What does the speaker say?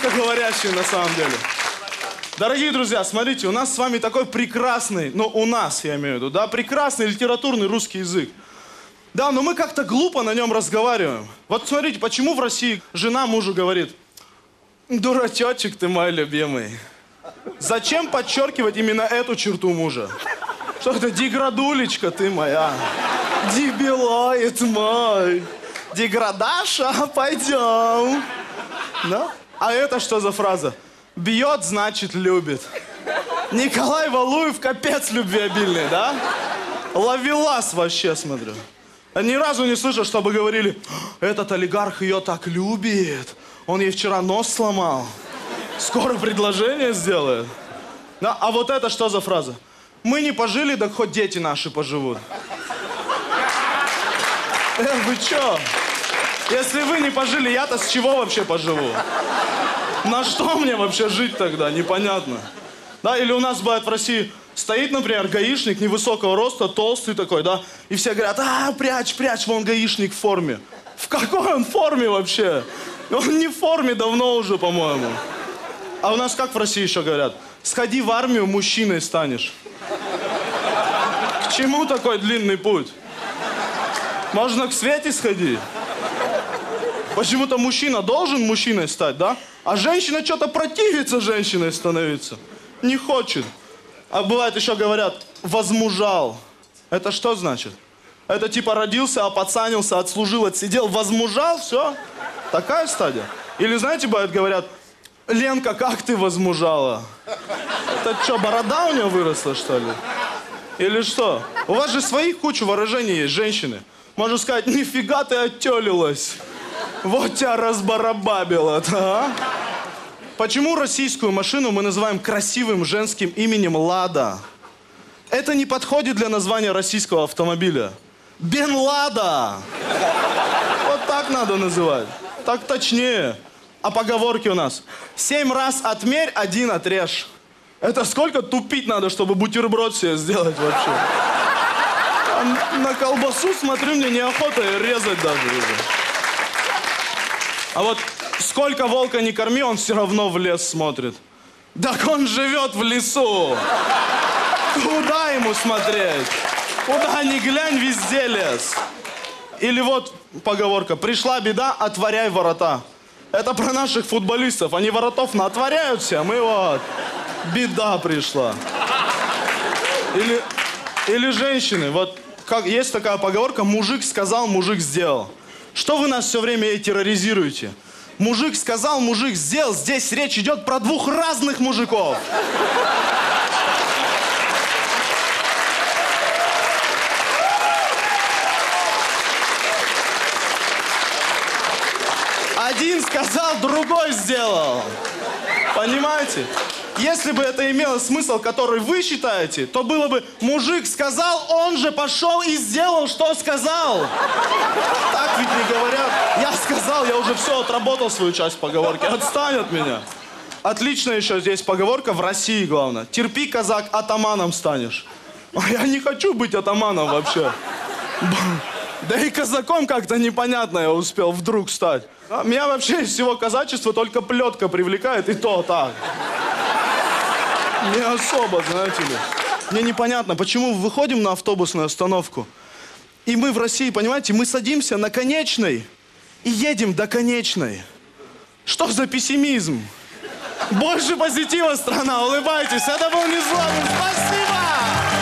русскоговорящие на самом деле. Дорогие друзья, смотрите, у нас с вами такой прекрасный, ну у нас, я имею в виду, да, прекрасный литературный русский язык. Да, но мы как-то глупо на нем разговариваем. Вот смотрите, почему в России жена мужу говорит: дурачочек ты мой любимый. Зачем подчеркивать именно эту черту мужа? Что это деградулечка ты моя, дебилоид мой, деградаша, пойдем. Да? А это что за фраза? Бьет, значит, любит. Николай Валуев капец любвеобильный, да? Ловелас вообще, смотрю. Я ни разу не слышал, чтобы говорили: этот олигарх ее так любит, он ей вчера нос сломал, скоро предложение сделает. Да? А вот это что за фраза? Мы не пожили, так хоть дети наши поживут. Вы чё? Если вы не пожили, я-то с чего вообще поживу? На что мне вообще жить тогда? Непонятно. Да, или у нас бывает в России, стоит, например, гаишник невысокого роста, толстый такой, да, и все говорят: прячь, прячь, вон гаишник в форме. В какой он форме вообще? Он не в форме давно уже, по-моему. А у нас как в России еще говорят? Сходи в армию, мужчиной станешь. К чему такой длинный путь? Можно к Свете сходить. Почему-то мужчина должен мужчиной стать, да? А женщина что-то противится женщиной становиться. Не хочет. А бывает еще говорят: возмужал. Это что значит? Это типа родился, опацанился, отслужил, отсидел, возмужал, все? Такая стадия? Или знаете, бывает говорят: Ленка, как ты возмужала? Это что, борода у нее выросла, что ли? Или что? У вас же своих кучу выражений есть, женщины. Можно сказать: нифига ты оттелилась. Вот тебя разбарабабило-то, а? Почему российскую машину мы называем красивым женским именем Лада? Это не подходит для названия российского автомобиля. Бен Лада. Вот так надо называть. Так точнее. А поговорки у нас: 7 раз отмерь, 1 отрежь. Это сколько тупить надо, чтобы бутерброд себе сделать вообще? А на колбасу, смотрю, мне неохота резать даже уже. А вот сколько волка не корми, он все равно в лес смотрит. Так он живет в лесу. Куда ему смотреть? Куда ни глянь, везде лес. Или вот поговорка: пришла беда, отворяй ворота. Это про наших футболистов. Они воротов наотворяют все, мы вот. Беда пришла. Или женщины. Вот как есть такая поговорка: мужик сказал, мужик сделал. Что вы нас все время терроризируете? Мужик сказал, мужик сделал. Здесь речь идет про 2 разных мужиков. Один сказал, другой сделал. Понимаете? Если бы это имело смысл, который вы считаете, то было бы: мужик сказал, он же пошел и сделал, что сказал. Так ведь не говорят. Я сказал, я уже все отработал свою часть поговорки. Отстань от меня. Отлично еще здесь поговорка в России, главное. Терпи, казак, атаманом станешь. Я не хочу быть атаманом вообще. Да и казаком как-то непонятно я успел вдруг стать. Меня вообще из всего казачества только плетка привлекает, и то так. Не особо, знаете ли. Мне непонятно, почему выходим на автобусную остановку, и мы в России, понимаете, мы садимся на конечной и едем до конечной. Что за пессимизм? Больше позитива, страна, улыбайтесь. Это был Незлобин. Спасибо!